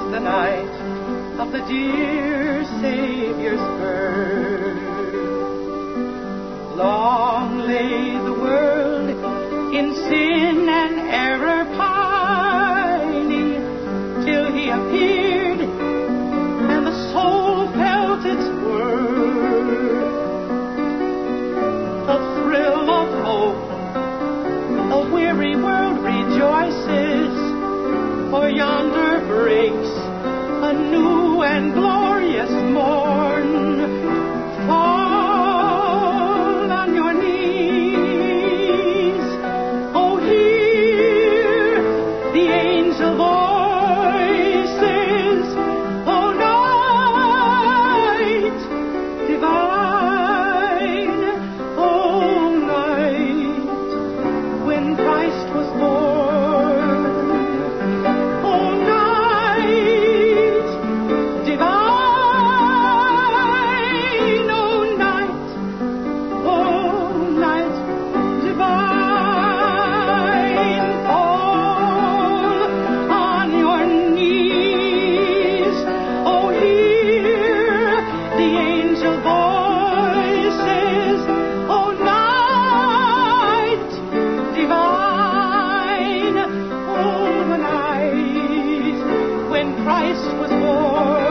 the night of the dear Savior's birth. Long lay the world in sin and error pining, till he appeared and the soul felt its worth. The thrill of hope, the weary world rejoices, for yonder breaks a new and glorious morn. Fall on your knees, oh hear the angel voices, oh night divine, oh night when Christ was born, oh night divine, oh night divine. Fall on your knees, oh hear the angel voices, oh night divine, oh the night when Christ was born.